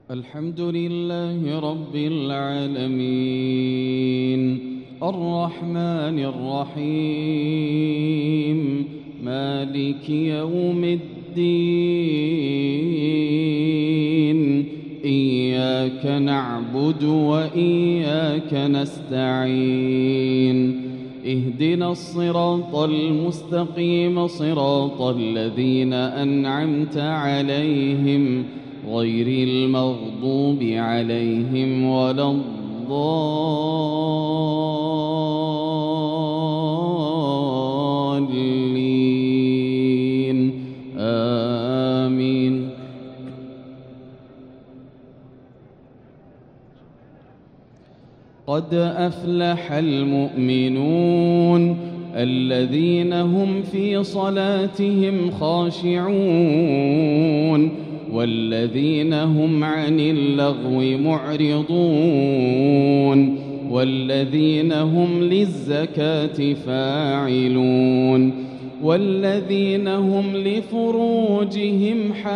الحمد لله رب العالمين الرحمن الرحيم مالك يوم الدين إياك نعبد وإياك نستعين اهدنا الصراط المستقيم صراط الذين أنعمت عليهم غير المغضوب عليهم ولا الضالين آمين. قد أفلح المؤمنون الذين هم في صلاتهم خاشعون والذين هم عن اللغو معرضون والذين هم للزكاة فاعلون والذين هم لفروجهم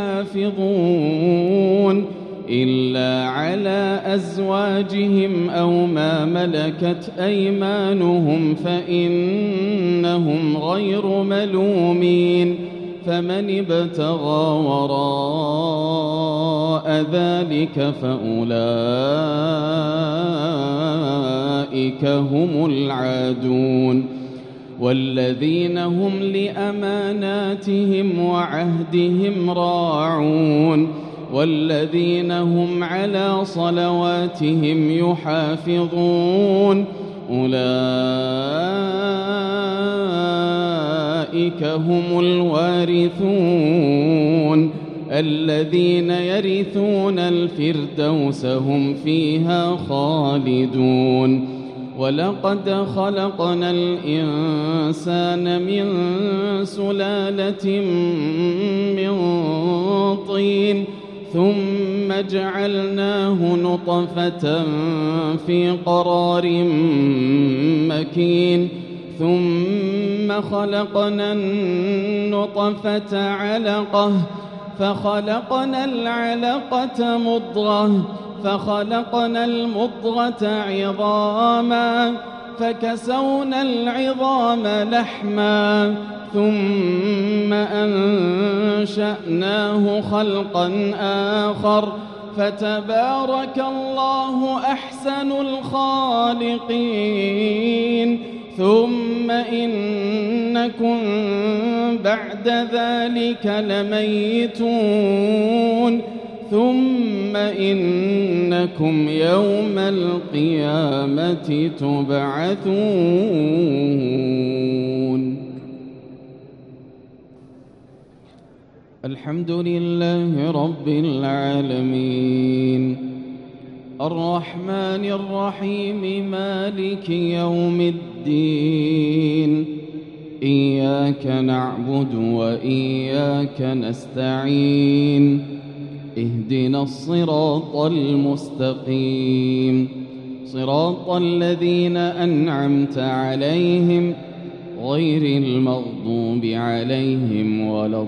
حافظون إلا على أزواجهم أو ما ملكت أيمانهم فإنهم غير ملومين فمن ابتغى وراء ذلك فأولئك هم العادون والذين هم لأماناتهم وعهدهم راعون والذين هم على صلواتهم يحافظون أولئك هم الوارثون الذين يرثون الفردوس هم فيها خالدون ولقد خلقنا الإنسان من سلالة من طين ثم جعلناه نطفة في قرار مكين ثم خلقنا النطفة علقة فخلقنا العلقة مضغة فخلقنا المضغة عظاما فكسونا العظام لحما ثم أنشأناه خلقا آخر فتبارك الله أحسن الخالقين ثم إنكم بعد ذلك لميتون ثم إنكم يوم القيامة تبعثون. الحمد لله رب العالمين الرحمن الرحيم مالك يوم الدين إياك نعبد وإياك نستعين اهدنا الصراط المستقيم صراط الذين أنعمت عليهم غير المغضوب عليهم ولا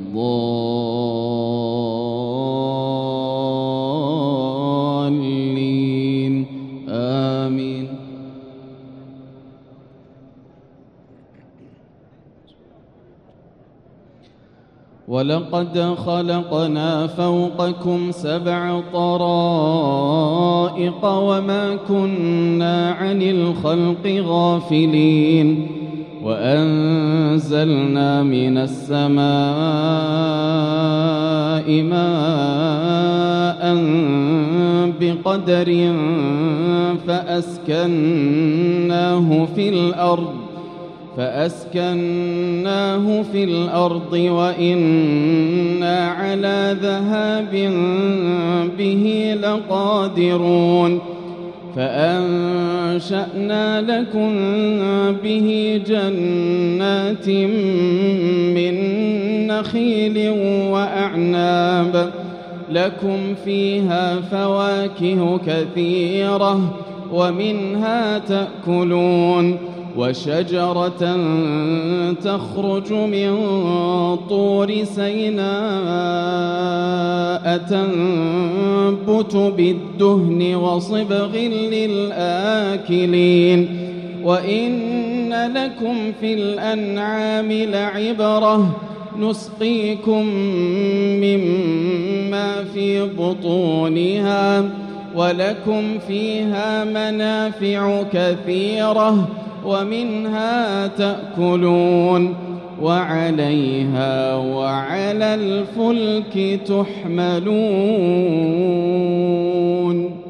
الضالين آمين. ولقد خلقنا فوقكم 7 طرائق وما كنا عن الخلق غافلين وأنزلنا من السماء ماء بقدر فأسكناه في الأرض وإنا على ذهاب به لقادرون فأنشأنا لكم به جنات من نخيل وأعناب لكم فيها فواكه كثيرة ومنها تأكلون وشجرة تخرج من طور سيناء تنبت بالدهن وصبغ للآكلين وإن لكم في الأنعام لعبرة نسقيكم مما في بطونها ولكم فيها منافع كثيرة ومنها تأكلون وعليها وعلى الفلك تحملون.